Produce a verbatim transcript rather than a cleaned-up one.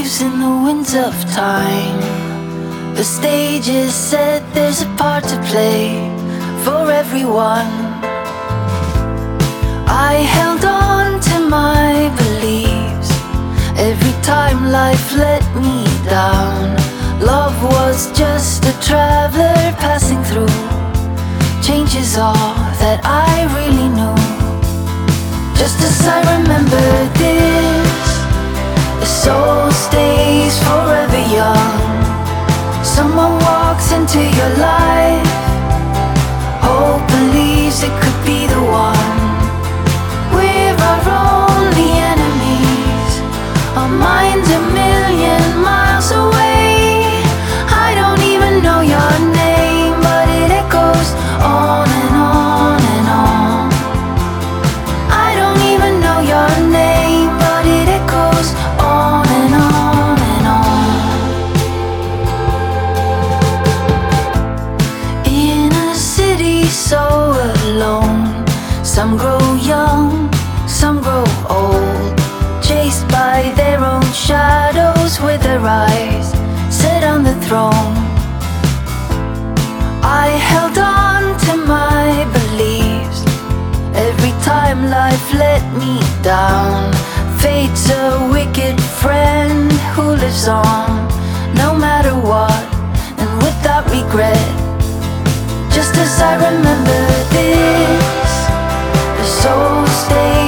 leaves in the winds of time. The stage is set, there's a part to play for everyone. I held on to my beliefs every time life let me down. Love was just a traveler passing through. Change is all that I really knew. Just as I remember this, the soul stays forever young. Someone walks into your life, hope believes it could be the one. We're our only enemies, our minds a million miles away. I don't even know your name, but it echoes on and on and on. I don't even know your name, but it echoes on and on and on. In a city so alone, some grow young, some grow old, chased by their own shadows with their eyes set on the throne. I held on to my beliefs every time life let me down. Fate's a wicked friend who lives on, no matter what, and without regret. Just as I remember this, the soul stays